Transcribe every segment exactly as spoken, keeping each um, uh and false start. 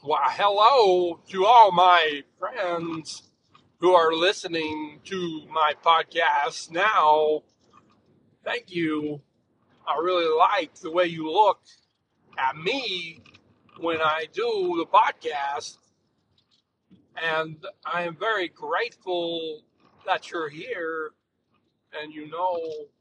Well, hello to all my friends who are listening to my podcast now. Thank you. I really like the way you look at me when I do the podcast, and I am very grateful that you're here and you know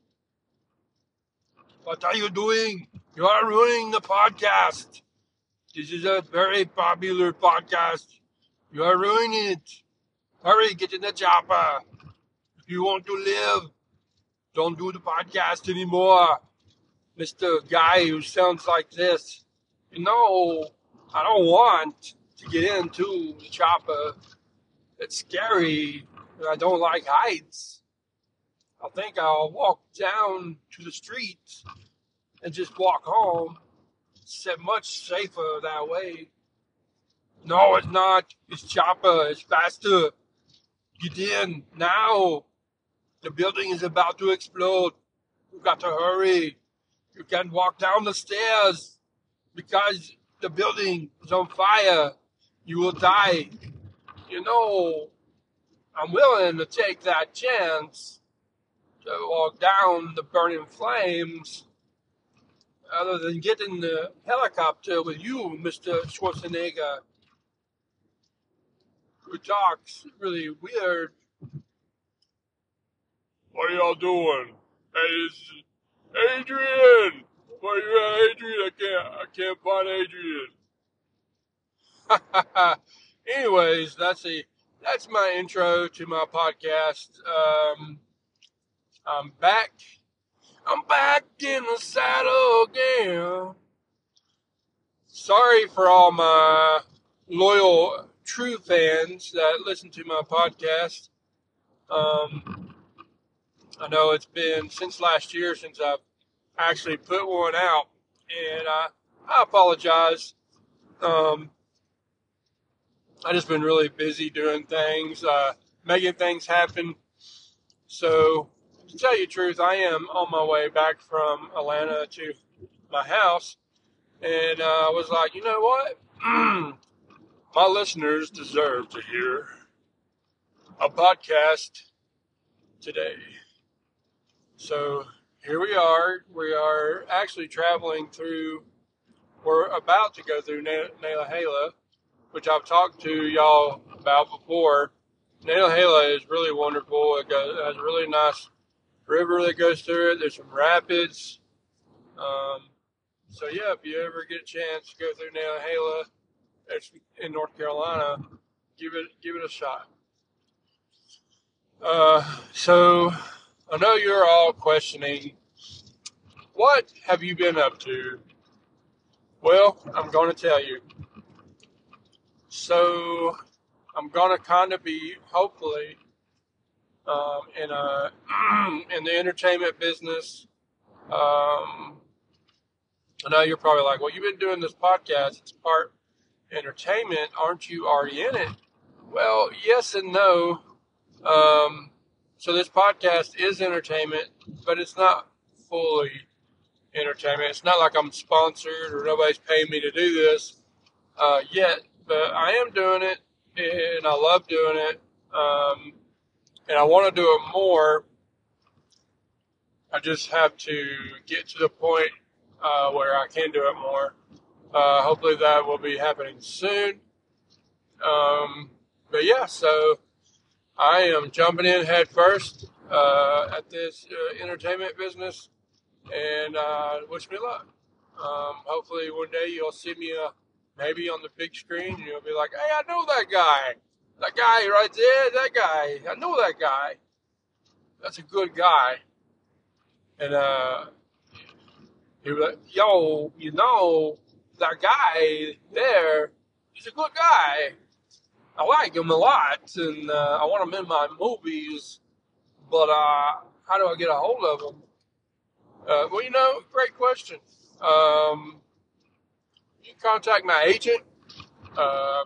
what are you doing? You are ruining the podcast. This is a very popular podcast. You are ruining it. Hurry, get in the chopper. If you want to live, don't do the podcast anymore. Mister Guy who sounds like this. You know, I don't want to get into the chopper. It's scary, and I don't like heights. I think I'll walk down to the street and just walk home. It's much safer that way. No, it's not. It's chopper. It's faster. Get in now. The building is about to explode. You've got to hurry. You can't walk down the stairs because the building is on fire. You will die. You know, I'm willing to take that chance to walk down the burning flames other than get in the helicopter with you, Mister Schwarzenegger, who talks really weird. What are y'all doing? Hey, this is Adrian! Where you at, Adrian? I can't, I can't find Adrian. Anyways, that's a, that's my intro to my podcast. Um, I'm back. I'm back in the saddle again. Sorry for all my loyal, true fans that listen to my podcast. Um, I know it's been since last year since I've actually put one out, and I, I apologize. Um, I just been really busy doing things, uh, making things happen. So, to tell you the truth, I am on my way back from Atlanta to my house, and uh, I was like, you know what? My listeners deserve to hear a podcast today. So here we are. We are actually traveling through, we're about to go through Nantahala, which I've talked to y'all about before. Nantahala is really wonderful. It, goes, it has a really nice river that goes through it. There's some rapids. Um, so yeah, if you ever get a chance to go through Nantahala, it's in North Carolina, give it give it a shot. Uh, so I know you're all questioning, what have you been up to? Well, I'm going to tell you. So I'm going to kind of be, hopefully, um, in a in the entertainment business. Um, I know you're probably like, well, you've been doing this podcast. It's part entertainment. Aren't you already in it? Well, yes and no. Um, so this podcast is entertainment, but it's not fully entertainment. It's not like I'm sponsored or nobody's paying me to do this uh, yet, but I am doing it, and I love doing it, um, and I want to do it more. I just have to get to the point uh, where I can do it more. Uh, hopefully that will be happening soon. Um, but yeah, so I am jumping in head first uh, at this uh, entertainment business, and uh, wish me luck. Um, hopefully one day you'll see me uh, maybe on the big screen, and you'll be like, hey, I know that guy. That guy right there, that guy. I know that guy. That's a good guy. And uh, he'll be like, yo, you know, that guy there, he's a good guy. I like him a lot, and uh, I want him in my movies, but uh, how do I get a hold of him? Uh, well, you know, great question. Um, you can contact my agent, uh,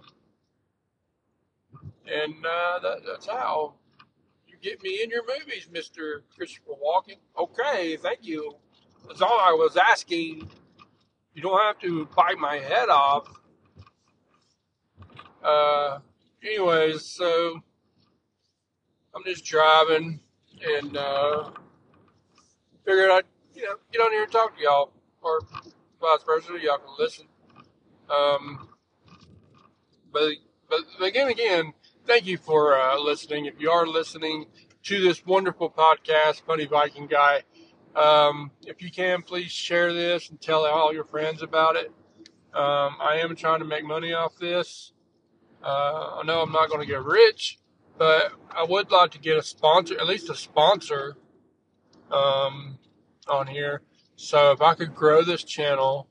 and uh, that, that's how you get me in your movies, Mister Christopher Walken. Okay, thank you. That's all I was asking. You don't have to bite my head off. Uh, anyways, so I'm just driving and uh, figured I'd you know get on here and talk to y'all, or vice versa. Y'all can listen. Um, but but again, again, thank you for uh, listening. If you are listening to this wonderful podcast, Funny Viking Guy, um, if you can, please share this and tell all your friends about it. Um, I am trying to make money off this. Uh, I know I'm not going to get rich, but I would like to get a sponsor, at least a sponsor, um, on here. So if I could grow this channel,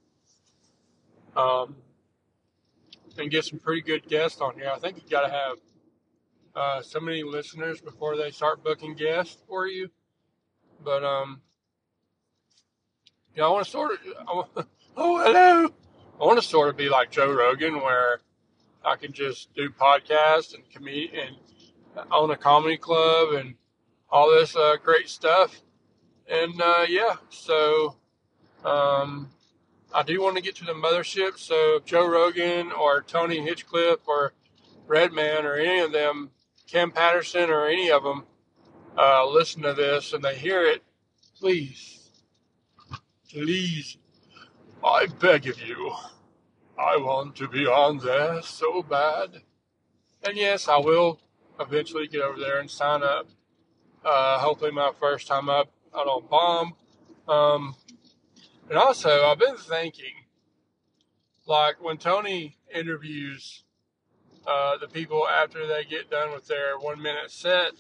um, and get some pretty good guests on here, I think you got to have uh, so many listeners before they start booking guests for you. But um, yeah, I want to sort of. I want, oh, hello. I want to sort of be like Joe Rogan, where I can just do podcasts and comedy and own a comedy club and all this uh, great stuff. And uh, yeah, so um, I do want to get to the mothership. So if Joe Rogan or Tony Hinchcliffe or Redman or any of them, Kim Patterson or any of them, uh, listen to this and they hear it, please, please, I beg of you, I want to be on there so bad. And yes, I will eventually get over there and sign up. Uh, hopefully my first time up, I don't bomb. Um, and also, I've been thinking, like when Tony interviews uh, the people after they get done with their one minute set,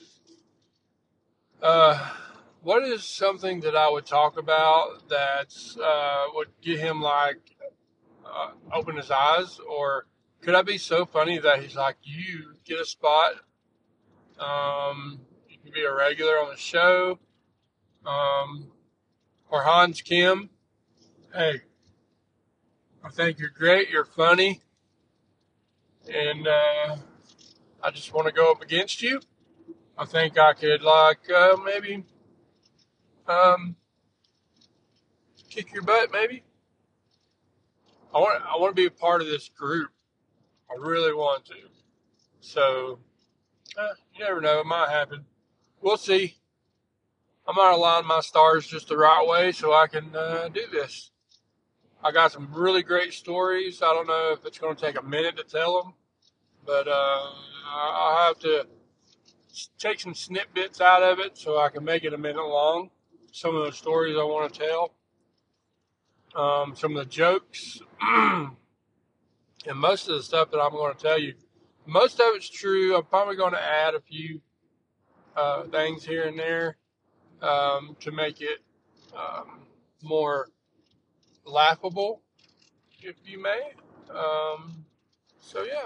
uh, what is something that I would talk about that uh, would get him like uh, open his eyes? Or could I be so funny that he's like, you get a spot, um, you can be a regular on the show, um, or Hans Kim, hey, I think you're great, you're funny, and uh, I just want to go up against you. I think I could like uh, maybe um, kick your butt. Maybe I want I want to be a part of this group. I really want to. So uh, you never know. It might happen. We'll see. I might align my stars just the right way so I can uh, do this. I got some really great stories. I don't know if it's going to take a minute to tell them, but uh, I'll have to take some snippets out of it so I can make it a minute long. Some of the stories I want to tell, um, some of the jokes, and most of the stuff that I'm going to tell you. Most of it's true. I'm probably going to add a few uh, things here and there um, to make it um, more laughable, if you may. Um, so yeah,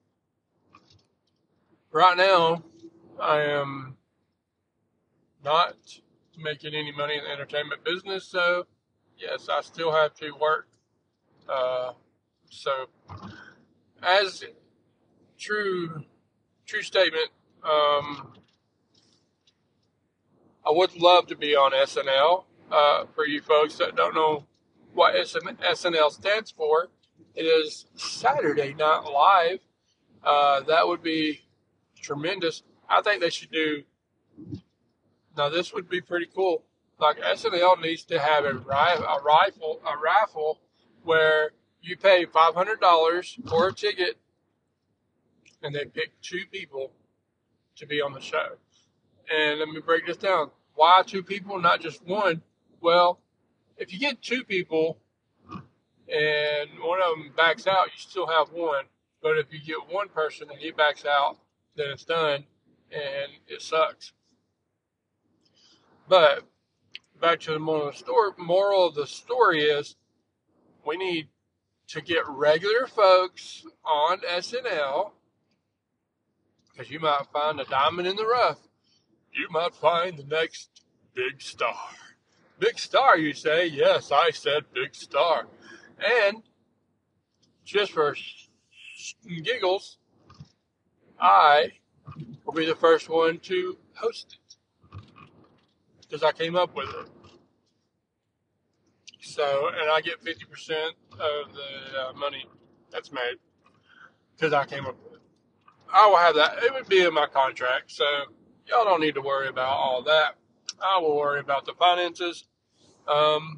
right now I am not making any money in the entertainment business, so yes, I still have to work. Uh, so, as true, true statement, um, I would love to be on S N L. Uh, for you folks that don't know what S N L stands for, it is Saturday Night Live. Uh, that would be tremendous. I think they should do. Now, this would be pretty cool. Like S N L needs to have a, ri- a rifle, a raffle where you pay five hundred dollars for a ticket, and they pick two people to be on the show. And let me break this down. Why two people, not just one? Well, if you get two people and one of them backs out, you still have one. But if you get one person and he backs out, then it's done, and it sucks. But back to the moral of the story. Moral of the story is we need to get regular folks on S N L, because you might find a diamond in the rough. You might find the next big star. Big star, you say? Yes, I said big star. And just for giggles, I will be the first one to host it, because I came up with it. So, and I get fifty percent of the uh, money that's made. because I came up with it. I will have that. It would be in my contract, so y'all don't need to worry about all that. I will worry about the finances. Um,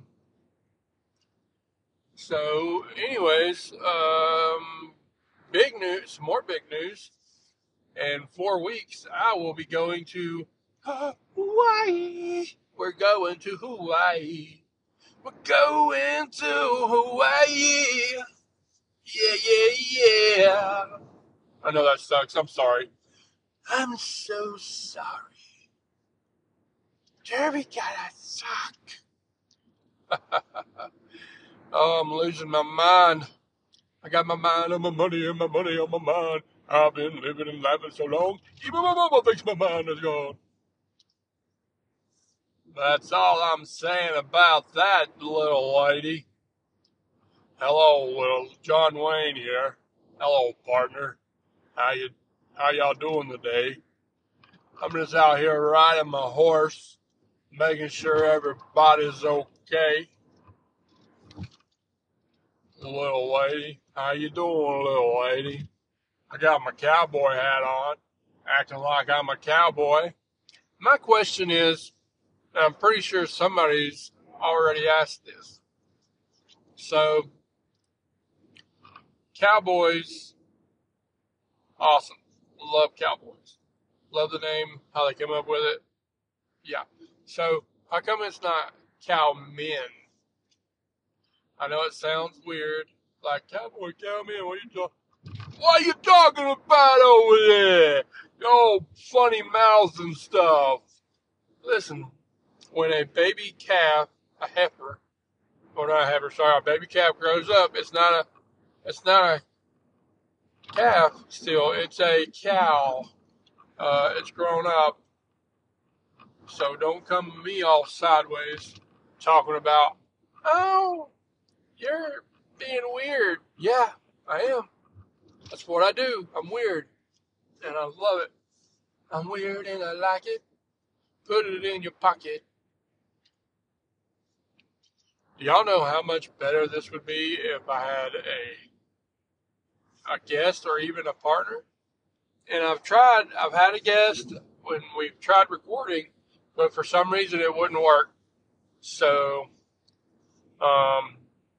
so, anyways, um, big news, more big news. In four weeks, I will be going to Hawaii. We're going to Hawaii. We're going to Hawaii. Yeah, yeah, yeah. I know that sucks. I'm sorry. I'm so sorry. Derby gotta suck. Oh, I'm losing my mind. I got my mind on my money and my money on my mind. I've been living and laughing so long, even my mama thinks my mind is gone. That's all I'm saying about that, little lady. Hello, little John Wayne here. Hello, partner. How you, how y'all doing today? I'm just out here riding my horse, making sure everybody's okay. Little lady, how you doing, little lady? I got my cowboy hat on, acting like I'm a cowboy. My question is, and I'm pretty sure somebody's already asked this. So, cowboys, awesome. Love cowboys. Love the name, how they came up with it. Yeah. So, how come it's not cowmen? I know it sounds weird, like cowboy, cowman, what are you talking? What are you talking about over there? Oh, funny mouths and stuff. Listen, when a baby calf, a heifer, or not a heifer, sorry, a baby calf grows up, it's not a, it's not a calf still, it's a cow. Uh, it's grown up. So don't come to me all sideways talking about, oh, you're being weird. Yeah, I am. That's what I do. I'm weird. And I love it. I'm weird and I like it. Put it in your pocket. Do y'all know how much better this would be if I had a a guest or even a partner? And I've tried, I've had a guest when we've tried recording, but for some reason it wouldn't work. So, um,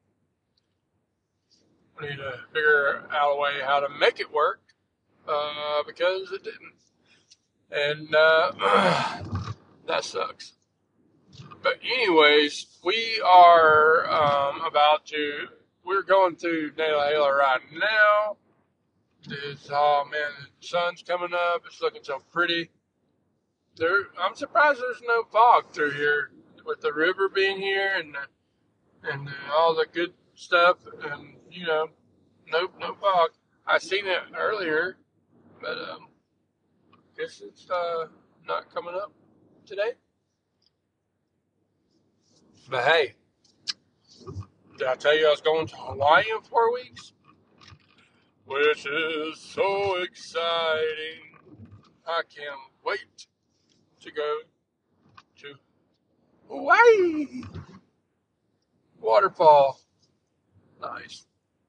I need to figure out a way how to make it work, uh, because it didn't. And, uh, that sucks. But anyways, we are, um, about to, we're going through Naila right now. It's, oh man, the sun's coming up. It's looking so pretty. There, I'm surprised there's no fog through here with the river being here and, and all the good stuff. And, you know, nope, no fog. I seen it earlier, but, um, guess it's, uh, not coming up today. But hey, did I tell you I was going to Hawaii in four weeks? Which is so exciting. I can't wait to go to Hawaii. Waterfall. Nice.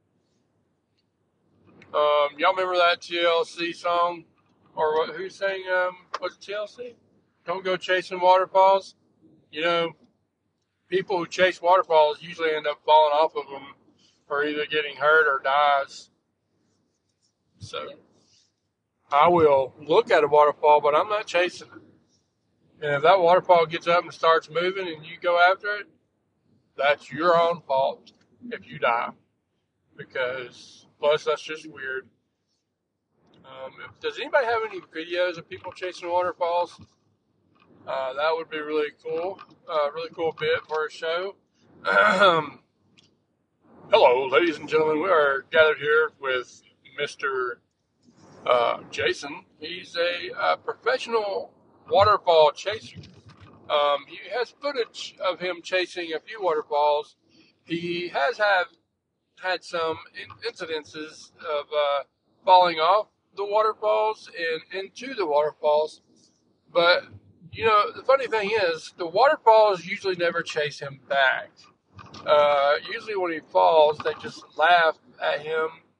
Um, y'all remember that T L C song? Or what, who sang, um, was it T L C? Don't go chasing waterfalls. You know, people who chase waterfalls usually end up falling off of them or either getting hurt or dies. So, I will look at a waterfall, but I'm not chasing it. And if that waterfall gets up and starts moving and you go after it, that's your own fault if you die. Because, plus, that's just weird. Um, if, does anybody have any videos of people chasing waterfalls? Uh, that would be really cool. Uh, really cool bit for a show. Hello, ladies and gentlemen. We are gathered here with Mister Uh, Jason. He's a, a professional waterfall chaser. Um, he has footage of him chasing a few waterfalls. He has had had some in- incidences of uh, falling off the waterfalls and into the waterfalls. But, you know, the funny thing is, the waterfalls usually never chase him back. Uh, usually when he falls, they just laugh at him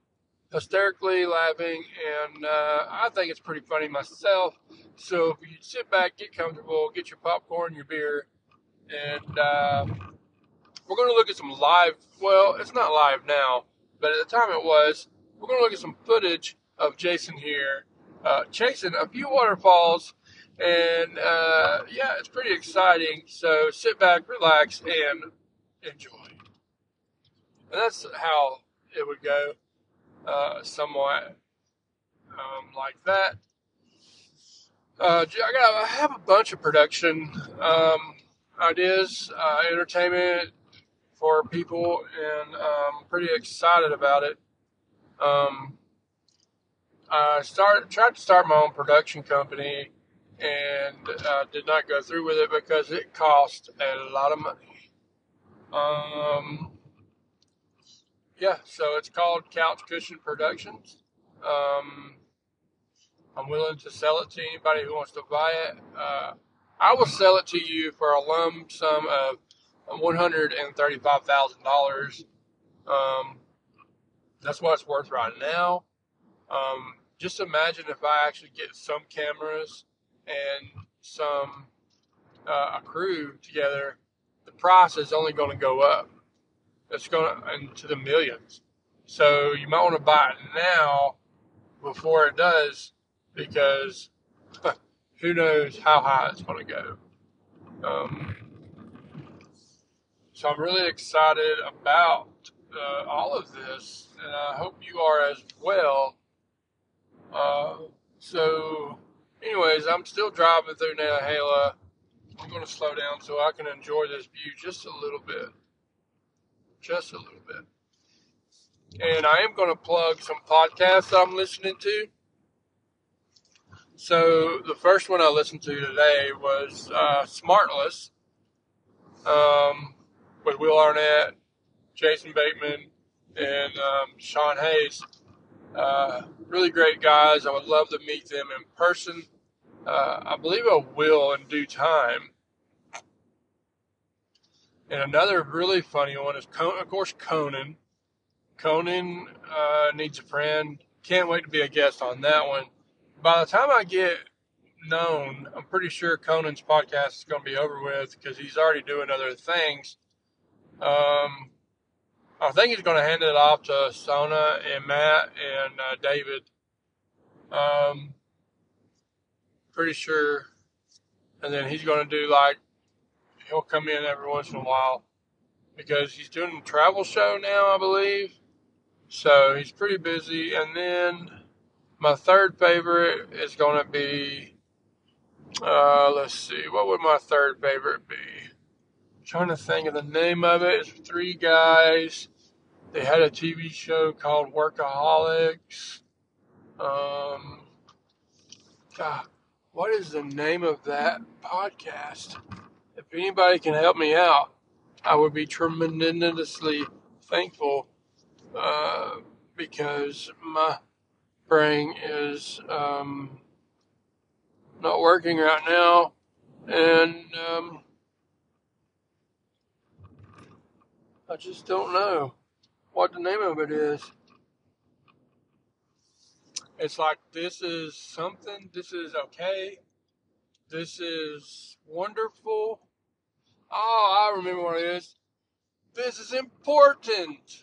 hysterically laughing, and uh, I think it's pretty funny myself. So if you sit back, get comfortable, get your popcorn, your beer, and uh, we're going to look at some live. Well, it's not live now, but at the time it was. We're going to look at some footage of Jason here uh, chasing a few waterfalls, and uh, yeah, it's pretty exciting. So sit back, relax, and enjoy. And that's how it would go, uh, somewhat um, like that. Uh, I got I have a bunch of production um, ideas, uh, entertainment for people, and I'm pretty excited about it. Um, I started tried to start my own production company, and uh, did not go through with it because it cost a lot of money. Um, yeah, so it's called Couch Cushion Productions. Um, I'm willing to sell it to anybody who wants to buy it. Uh, I will sell it to you for a lump sum of one hundred thirty-five thousand dollars. Um, that's what it's worth right now. Um, just imagine if I actually get some cameras and some uh, a crew together, the price is only going to go up. It's going to into the millions. So you might want to buy it now before it does, because who knows how high it's going to go. Um, so I'm really excited about uh, all of this, and I hope you are as well. Uh, so, anyways, I'm still driving through Nantahala. I'm going to slow down so I can enjoy this view just a little bit. Just a little bit. And I am going to plug some podcasts that I'm listening to. So the first one I listened to today was uh, Smartless, um, with Will Arnett, Jason Bateman, and um, Sean Hayes. Uh, really great guys. I would love to meet them in person. Uh, I believe I will in due time. And another really funny one is, Con- of course, Conan. Conan uh, needs a friend. Can't wait to be a guest on that one. By the time I get known, I'm pretty sure Conan's podcast is going to be over with because he's already doing other things. Um, I think he's going to hand it off to Sona and Matt and uh, David. Um, pretty sure. And then he's going to do like, he'll come in every once in a while because he's doing a travel show now, I believe. So he's pretty busy. And then my third favorite is going to be, uh, let's see, what would my third favorite be? I'm trying to think of the name of it. It's three guys. They had a T V show called Workaholics. Um, God, what is the name of that podcast? If anybody can help me out, I would be tremendously thankful, uh, because my brain is um, not working right now, and um, I just don't know what the name of it is. It's like, this is something, this is okay, this is wonderful. Oh, I remember what it is. This is important.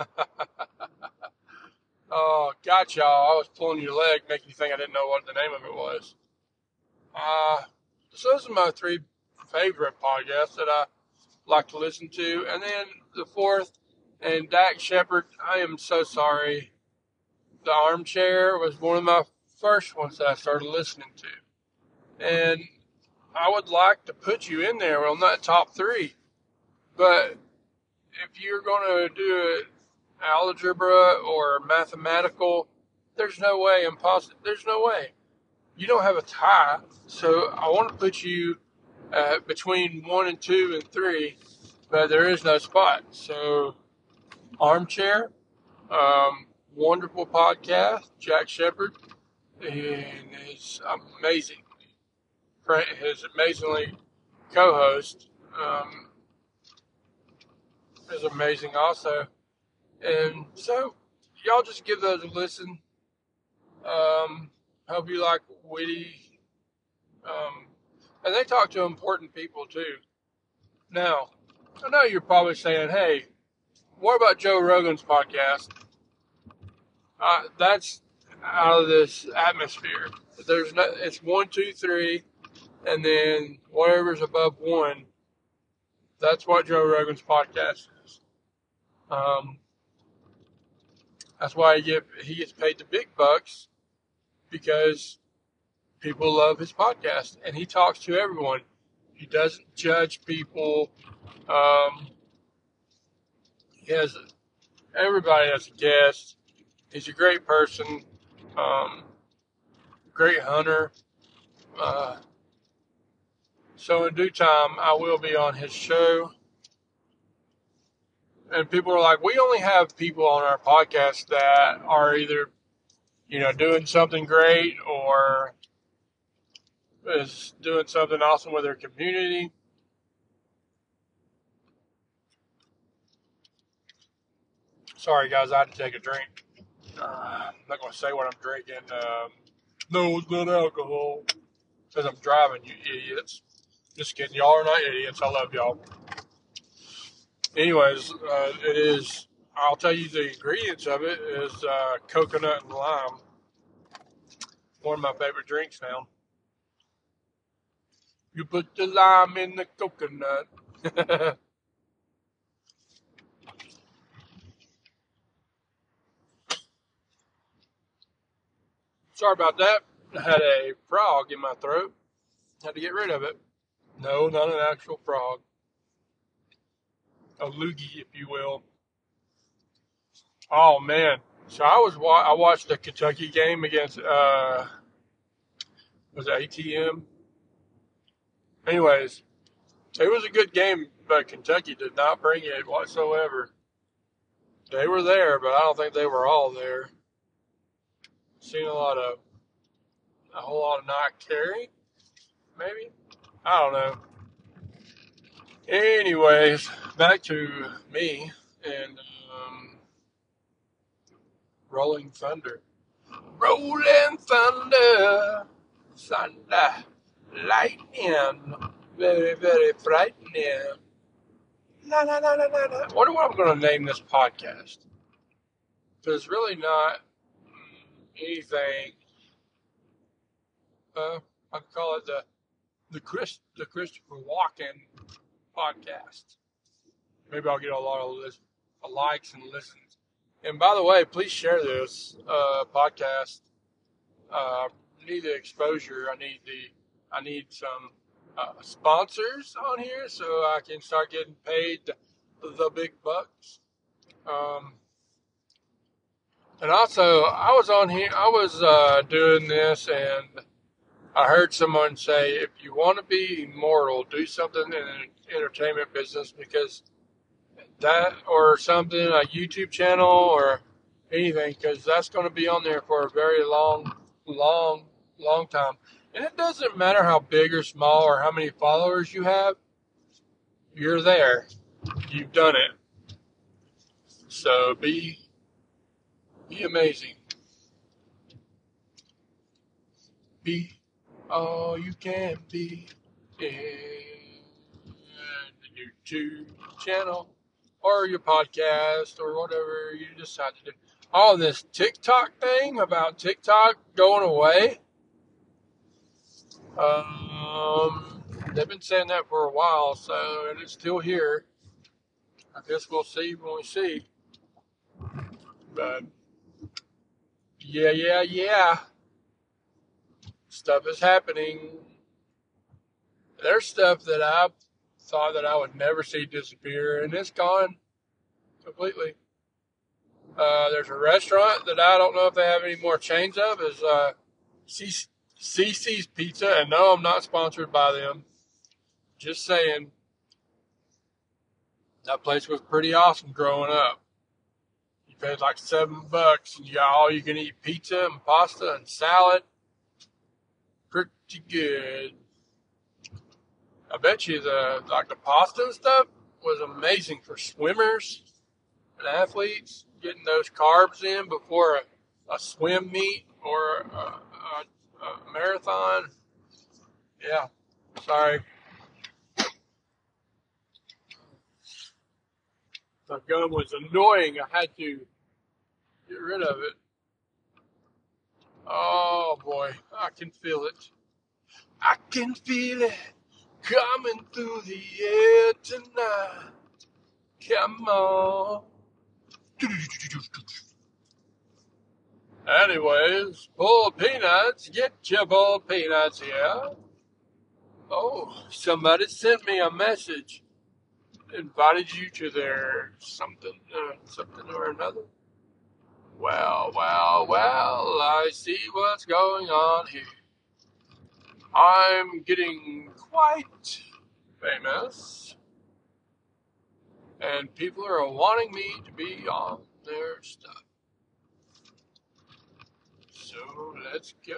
Oh, got y'all. I was pulling your leg, making you think I didn't know what the name of it was. Uh, so those are my three favorite podcasts that I like to listen to. And then the fourth, and Dax Shepard, I am so sorry. The Armchair was one of my first ones that I started listening to. And I would like to put you in there on that top three. But if you're going to do it algebra or mathematical, there's no way, impossible. There's no way. You don't have a tie. So I want to put you uh, between one and two and three, but there is no spot. So Armchair, um, wonderful podcast, Jack Shepard, and his amazing, his amazingly co-host um, is amazing also. And so y'all just give those a listen. Um, hope you like witty. Um, and they talk to important people too. Now, I know you're probably saying, "Hey, what about Joe Rogan's podcast?" Uh, that's out of this atmosphere. There's no. It's one, two, three, and then whatever's above one. That's what Joe Rogan's podcast is. Um, that's why he get he gets paid the big bucks because people love his podcast and he talks to everyone. He doesn't judge people. Um, he has everybody as a guest. He's a great person, um, great hunter. Uh, so in due time, I will be on his show. And people are like, we only have people on our podcast that are either, you know, doing something great or is doing something awesome with their community. Sorry, guys, I had to take a drink. Uh, I'm not going to say what I'm drinking. Um, no, it's not alcohol. Because I'm driving, you idiots. Just kidding. Y'all are not idiots. I love y'all. Anyways, uh, it is, I'll tell you the ingredients of it is uh, coconut and lime. One of my favorite drinks now. You put the lime in the coconut. Sorry about that. I had a frog in my throat. Had to get rid of it. No, not an actual frog. A loogie, if you will. Oh man! So I was wa- I watched the Kentucky game against uh was it A T M? Anyways, it was a good game, but Kentucky did not bring it whatsoever. They were there, but I don't think they were all there. Seen a lot of a whole lot of not caring, maybe. I don't know. Anyways, back to me and um, Rolling Thunder. Rolling thunder, thunder, lightning, very, very frightening. La, la, la, la, la, la. I wonder what I'm going to name this podcast. Because it's really not anything. Uh, I call it the the Chris the Christopher Walken podcast. Maybe I'll get a lot of list, likes and listens. And by the way, please share this uh, podcast. Uh, I need the exposure. I need the. I need some uh, sponsors on here so I can start getting paid the, the big bucks. Um, and also, I was on here. I was uh, doing this, and I heard someone say, "If you want to be immortal, do something in the entertainment business because that, or something, a YouTube channel or anything, because that's going to be on there for a very long, long, long time." And it doesn't matter how big or small or how many followers you have, you're there. You've done it. So be, be amazing. Be all you can be in the YouTube channel or your podcast or whatever you decide to do. Oh, this TikTok thing about TikTok going away. Um, they've been saying that for a while, so and it's still here. I guess we'll see when we see. But yeah, yeah, yeah. Stuff is happening. There's stuff that I thought that I would never see disappear, and it's gone completely. Uh, there's a restaurant that I don't know if they have any more chains of. Is uh, C C's Pizza, and no, I'm not sponsored by them. Just saying, that place was pretty awesome growing up. You paid like seven bucks, and you got all you can eat pizza and pasta and salad. Pretty good. I bet you the like the pasta and stuff was amazing for swimmers and athletes. getting those carbs in before a, a swim meet or a, a, a marathon. Yeah, sorry. The gum was annoying. I had to get rid of it. Oh boy, I can feel it. I can feel it coming through the air tonight. Come on. Anyways, boiled peanuts, get your boiled peanuts here. Oh, somebody sent me a message. Invited you to their something, uh, something or another. Well, well, well, I see what's going on here. I'm getting quite famous, and people are wanting me to be on their stuff. So let's go.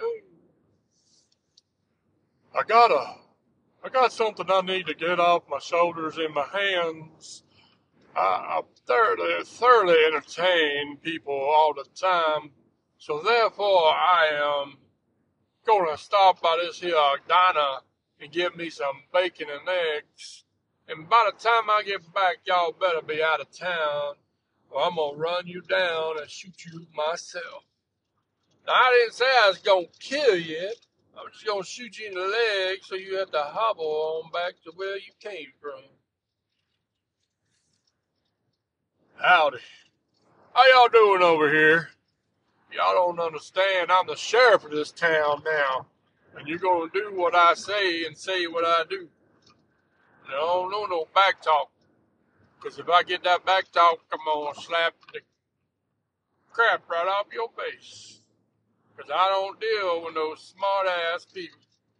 I got a, I got something I need to get off my shoulders and my hands. I, I thoroughly, thoroughly entertain people all the time, so therefore I am gonna stop by this here diner and get me some bacon and eggs. And by the time I get back, y'all better be out of town, or I'm gonna run you down and shoot you myself. Now, I didn't say I was gonna kill you. I'm just gonna shoot you in the leg so you have to hobble on back to where you came from. Howdy. How y'all doing over here? Y'all don't understand. I'm the sheriff of this town now. And you're gonna do what I say and say what I do. No, no, no back talk. Because if I get that back talk, I'm gonna slap the crap right off your face. Because I don't deal with those smart-ass people.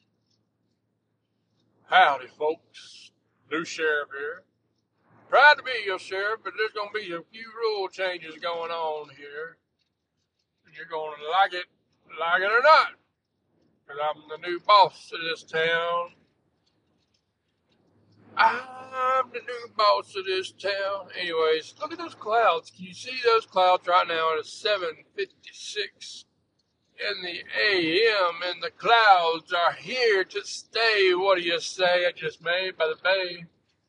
Howdy, folks. New sheriff here. Proud to be your sheriff, but there's going to be a few rule changes going on here. And you're going to like it, like it or not. Because I'm the new boss of this town. I'm the new boss of this town. Anyways, look at those clouds. Can you see those clouds right now? It's seven fifty-six in the A M, and the clouds are here to stay. What do you say? I just made by the bay.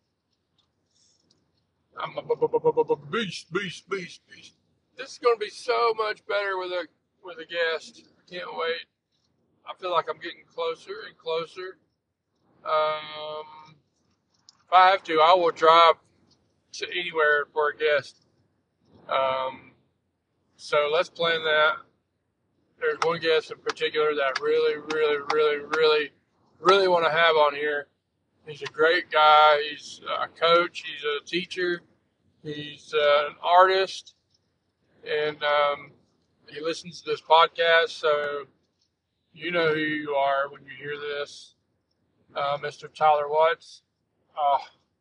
I'm a beast, beast, beast, beast. This is going to be so much better with a with a guest. I can't wait. I feel like I'm getting closer and closer. Um, if I have to, I will drive to anywhere for a guest. Um, so let's plan that. There's one guest in particular that I really, really, really, really, really want to have on here. He's a great guy. He's a coach. He's a teacher. He's uh, an artist. And um, he listens to this podcast, so you know who you are when you hear this. Uh, Mister Tyler Watts. Oh.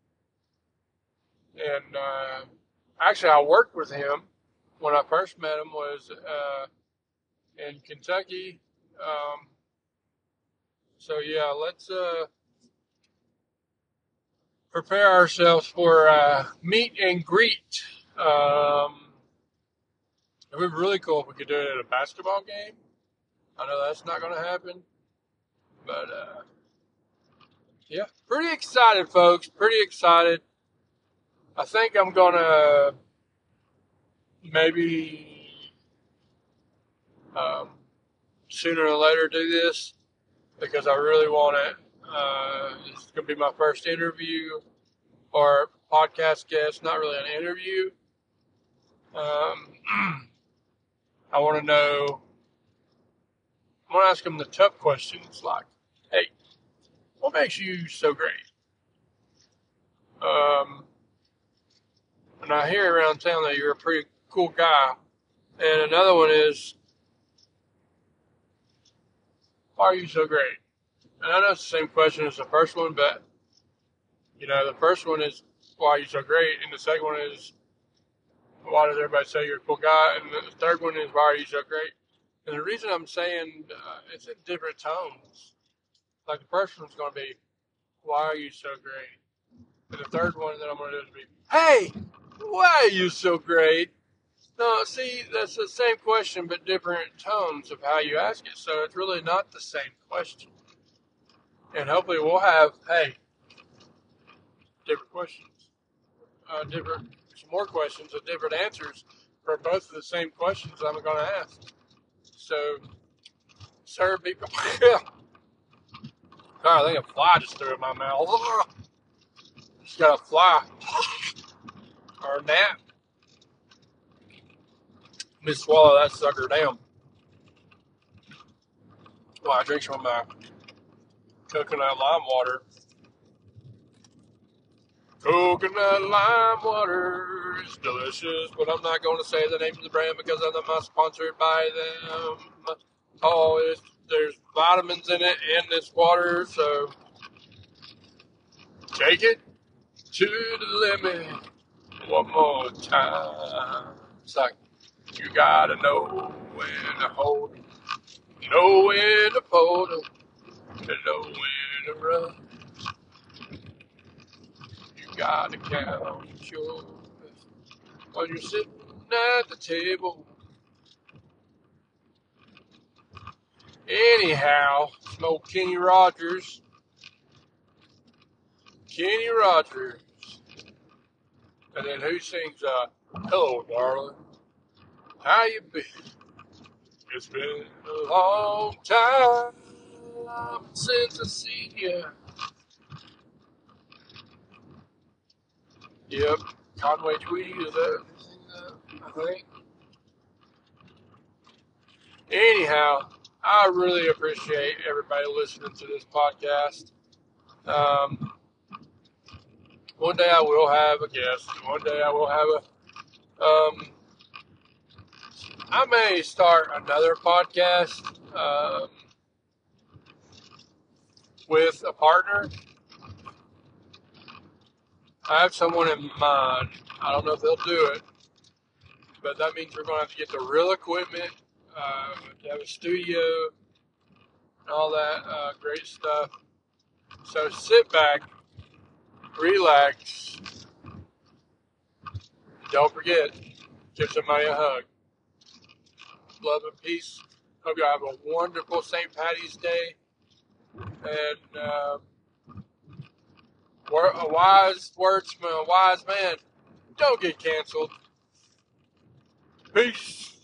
And uh, actually, I worked with him when I first met him was uh, in Kentucky. Um, so, yeah, let's... Uh, prepare ourselves for uh, meet and greet. Um, it would be really cool if we could do it at a basketball game. I know that's not going to happen, but uh, yeah, pretty excited, folks. Pretty excited. I think I'm going to maybe um, sooner or later do this because I really want it. Uh, it's going to be my first interview or podcast guest, not really an interview. Um, I want to know, I want to ask them the tough questions like, hey, what makes you so great? Um, and I hear around town that you're a pretty cool guy. And another one is, why are you so great? And I know it's the same question as the first one, but, you know, the first one is, why are you so great? And the second one is, why does everybody say you're a cool guy? And the third one is, why are you so great? And the reason I'm saying uh, it's in different tones. Like the first one's going to be, why are you so great? And the third one that I'm going to do is be, hey, why are you so great? No, see, that's the same question, but different tones of how you ask it. So it's really not the same question. And hopefully we'll have, hey, different questions, uh, different, some more questions with different answers for both of the same questions I'm going to ask. So, sir, be prepared. God, I think a fly just threw in my mouth. Just got a fly or a gnat. Let me swallow that sucker down. Well, I drink some of my coconut lime water. Coconut lime water is delicious, but I'm not going to say the name of the brand because I'm not sponsored by them. Oh, it's, there's vitamins in it in this water, so take it to the limit one more time. It's like you gotta know when to hold 'em, know when to fold 'em, and know when to run. You gotta count your while you're sitting at the table. Anyhow, some old Kenny Rogers. Kenny Rogers. And then who sings, uh, hello, darling. How you been? It's been a long time since I seen you. Yep. Conway Twitty is that, I think. Anyhow, I really appreciate everybody listening to this podcast. Um, one day I will have a guest. One day I will have a, um, I may start another podcast, um, with a partner. I have someone in mind. I don't know if they'll do it, but that means we're going to have to get the real equipment, uh, to have a studio, and all that uh, great stuff. So sit back, relax. Don't forget, give somebody a hug. Love and peace. Hope you have a wonderful Saint Patty's Day. And uh, a wise wordsman, a wise man, don't get canceled. Peace.